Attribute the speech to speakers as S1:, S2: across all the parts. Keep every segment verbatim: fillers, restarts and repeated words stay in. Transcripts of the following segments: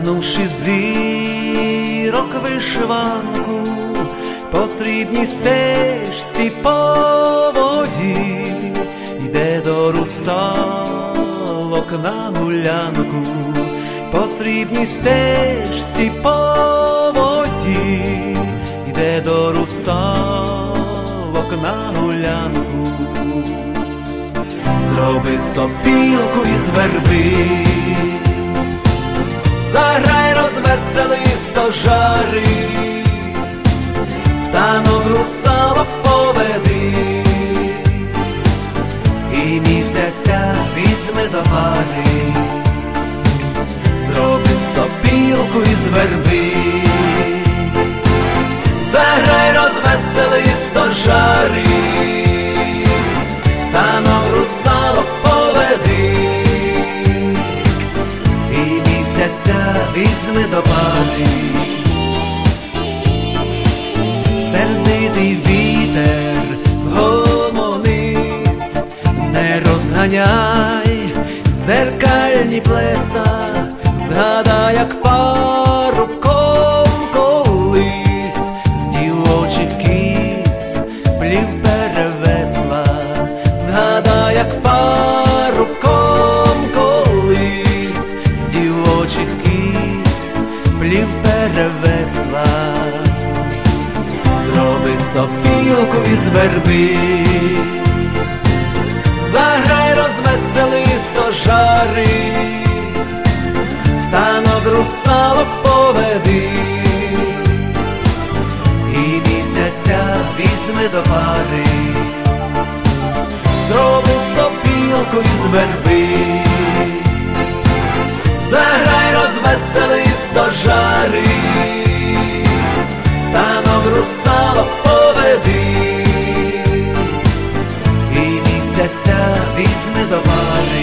S1: Вдягнувши зірок вишиванку, по срібній стежці по воді, йде до русалок на гулянку, по срібній стежці по воді, йде до русалок на гулянку. Зроби сопілку із верби, заграй, розвесели стожари, в танок русалок поведи, і місяця візьми до пари. Зроби сопілку із верби, заграй, розвесели стожари, в танок русалок поведи, і місяця візьми до пари. Сердитий вітер вгомонись, не розганяй зеркальні плеса, згадай, як парубком колись з дівочих кіз плів перевесла, згадай, як парубком колись з дівочих кіз плів перевесла. Зроби сопілку із верби, заграй, розвесели стожари, в танок русалок поведи, і місяця візьми до пари. Зроби сопілку із верби, заграй, розвесели стожари, в танок русалок поведи, і місяця візьми до пари.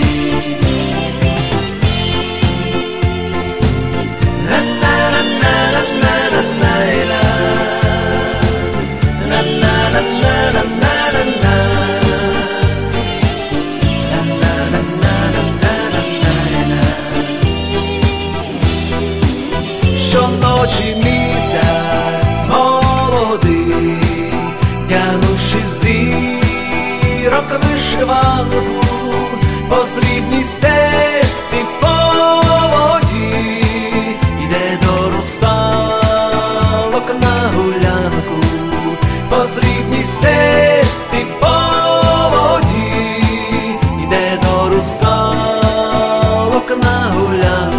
S1: Щоночі місяць молодий, тягнувши зірок вишиванку, по срібній стежці по воді, йде до русалок на гулянку, по срібній стежці по воді, йде до русалок на гулянку.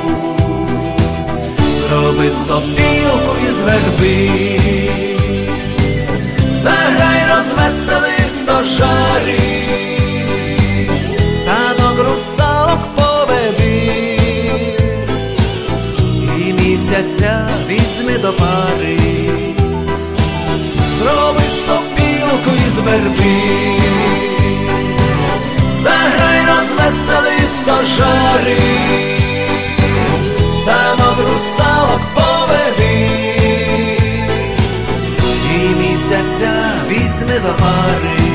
S1: Зроби сопілку із верби, заграй, розвесели стожари, в танок русалок поведи, і місяця візьми до пари. Зроби сопілку із верби, заграй, розвесели стожари, в танок русалок поведи, і місяця візьми до пари.